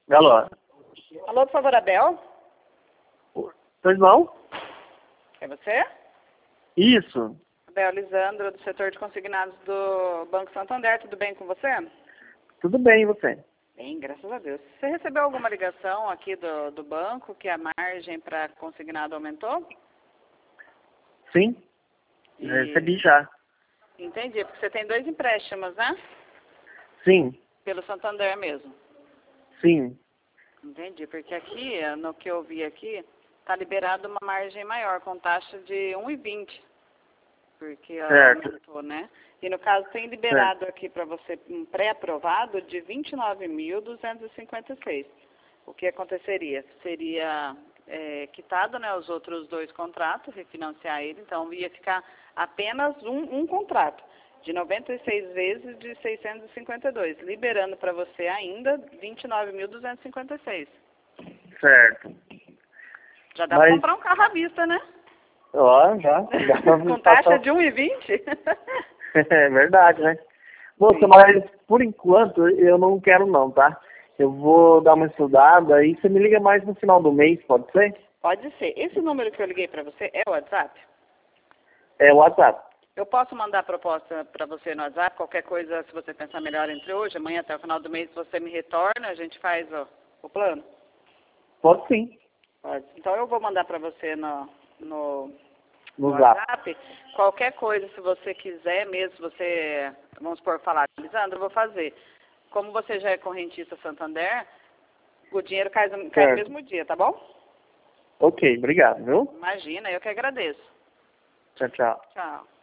Alô? Alô, por favor, Abel? Seu irmão? É você? Isso. Abel Lisandro, do setor de consignados do Banco Santander. Tudo bem com você? Tudo bem, e você? Bem, graças a Deus. Você recebeu alguma ligação aqui do banco que a margem para consignado aumentou? Sim, já recebi já. Entendi, porque você tem 2 empréstimos, né? Sim, Pelo Santander mesmo. sim. Entendi, porque aqui, no que eu vi aqui, está liberado uma margem maior, com taxa de 1,20. Porque Certo. aumentou, né? E no caso tem liberado aqui para você um pré-aprovado de 29.256. O que aconteceria? Seria quitado, né, os outros 2 contratos, refinanciar ele, então ia ficar apenas um contrato, de 96 vezes de 652, liberando para você ainda 29.256. Certo. Já dá para comprar um carro à vista, né? Ó, já. Com taxa de 1,20? É verdade, né? Moça, mas por enquanto eu não quero não, tá? Eu vou dar uma estudada aí você me liga mais no final do mês, pode ser? Pode ser. Esse número que eu liguei para você é o WhatsApp? É o WhatsApp. Eu posso mandar a proposta para você no WhatsApp? Qualquer coisa, se você pensar melhor entre hoje, amanhã até o final do mês, você me retorna, a gente faz o plano? Pode sim. Pode. Então eu vou mandar para você no Zap. WhatsApp. Qualquer coisa, se você quiser mesmo, se você, vamos supor, falar, Lisandro, eu vou fazer. Como você já é correntista Santander, o dinheiro cai no mesmo dia, tá bom? Ok, obrigado, viu? Imagina, eu que agradeço. Tchau, tchau. Tchau.